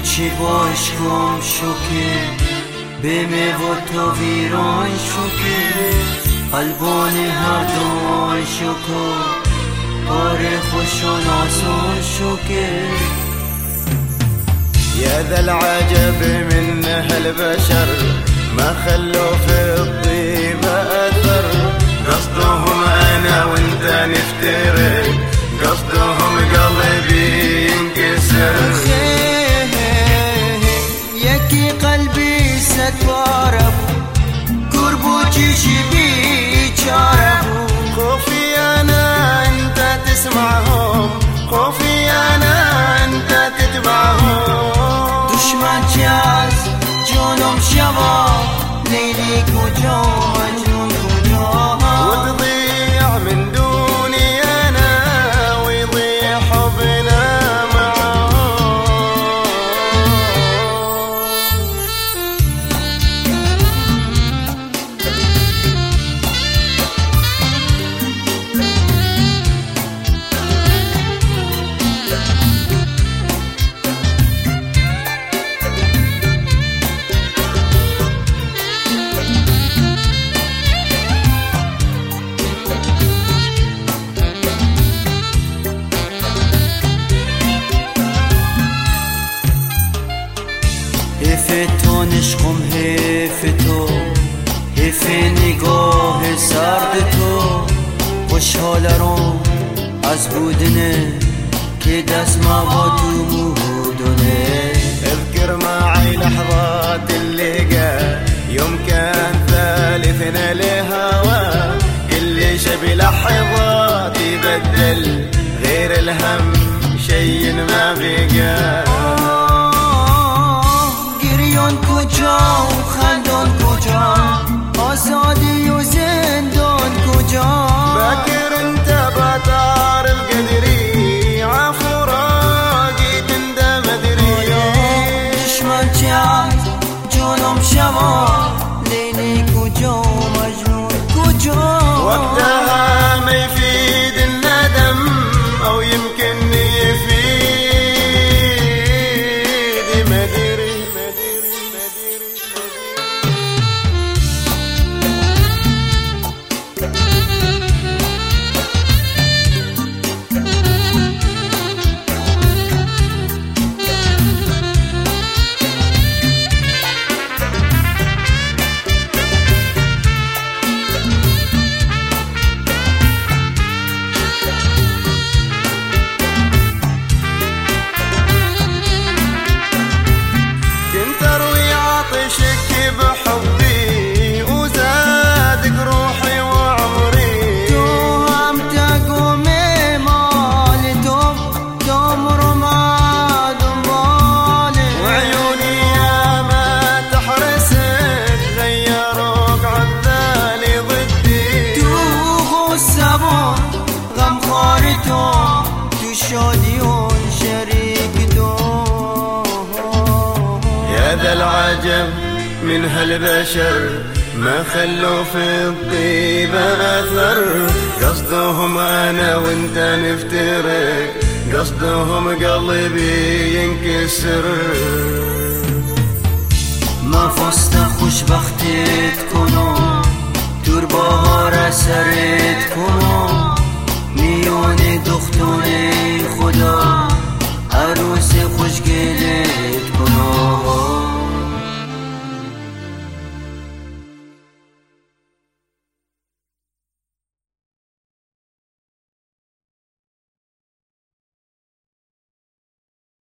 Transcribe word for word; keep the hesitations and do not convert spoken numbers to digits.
چی باش کم شوکه به می و تو ویران شوکه قلبان هر دوان شوکو کار خوش و ناسون شوکه يا ذا العجب من أهل البشر ما خلوا في الطيبة أثر قصدهم أنا وانت نفترق قصدهم قلبي ينكسر يكي قلبي ستوارب قربو جيشي بيشارب خوفي أنا أنت تسمعهم خوفي أنا أنت تتبعهم دشمن جاز جونم شما لیلی کجا مجنون کجا وتضيع من دوني أنا ويضيع حبنا معه حیف تو نشقم حیف تو حیف نگاه سرد تو خوشحال رو از بودنه که دست ما با تو مهودنه اذكر معي لحظات اللقاء يوم كان ثالثنا لهوا كل شبي لحظات يبدل غير الهم شيء ما بقى گریان کجا و خندان کجا آزادی و زندان کجا فاكر انت بتعرف قدري عفراقي تندم ادري دشمن جاز جونم شما لیلی کجا مجنون کجا وقتها ما يفيد الندم او يمكن يفيد مدري عطشك بحبي وزادك روحي وعمري توهم تقومي مالي توم تمر ما دنبالي وعيوني يا ما تحرسك غيروك عذالي ضدي تو السبون غم خاري تو تو شاديون شريك تو يا ذا العجب من هالبشر ما خلوا في الطيبة أثر قصدهم أنا وانت نفترق قصدهم قلبي ينكسر ما فست خوشبختت کنم دور بهار سرت کنم میان دختونه